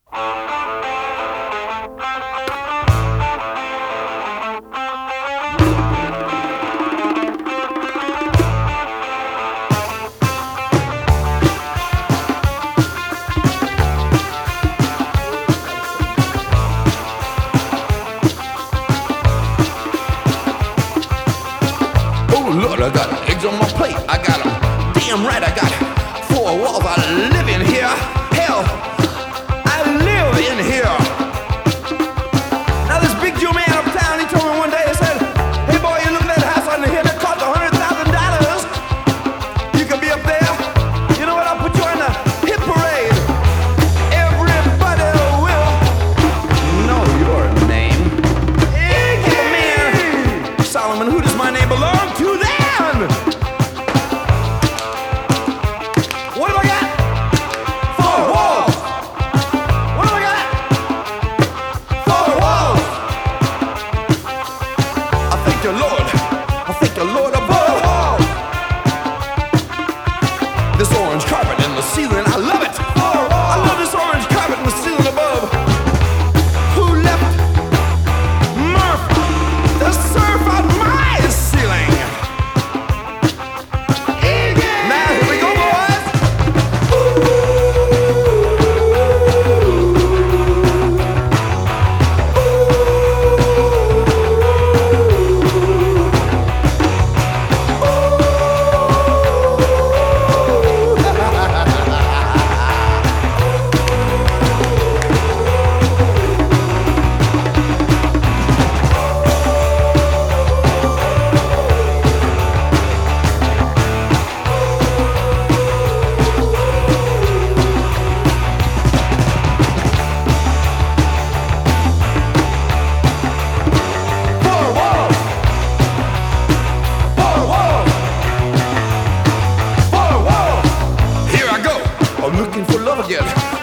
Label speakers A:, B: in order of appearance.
A: Lord, I got eggs on my plate. I got 'em. Damn right, I got 4 walls. I live in here. Hell, I live in here. Now this big Jew man uptown, he told me one day, he said, "Hey boy, you look at that house on the hill that cost $100,000. You can be up there. You know what? I'll put you on the hit parade. Everybody will know your name." Yeah, man. Solomon, who does my name belong to then? What have I got? 4 walls. What have I got? 4 walls. I thank the Lord. I thank the Lord above all. This orange carpet in the ceiling, I love it. I love this orange carpet in the ceiling above. Who left Murph to surf on my ceiling? Now here we go, boys. I'm looking for love again.